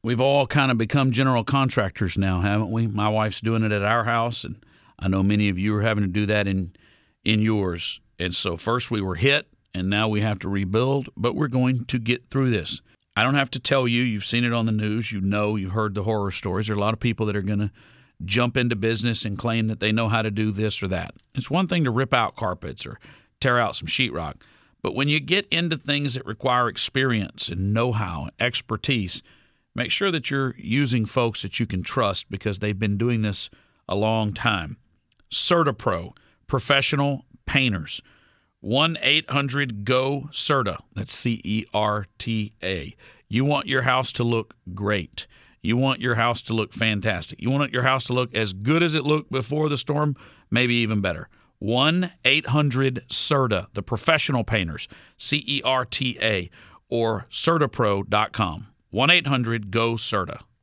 We've all kind of become general contractors now, haven't we? My wife's doing it at our house, and I know many of you are having to do that in yours. And so first we were hit, and now we have to rebuild, but we're going to get through this. I don't have to tell you. You've seen it on the news. You know, you've heard the horror stories. There are a lot of people that are going to jump into business and claim that they know how to do this or that. It's one thing to rip out carpets or tear out some sheetrock, but when you get into things that require experience and know-how, expertise, make sure that you're using folks that you can trust because they've been doing this a long time. CertaPro, professional painters. 1-800-GO-CERTA. That's CERTA. You want your house to look great. You want your house to look fantastic. You want your house to look as good as it looked before the storm, maybe even better. 1-800-CERTA, the professional painters, CERTA, or CertaPro.com. 1-800-GO-CERTA.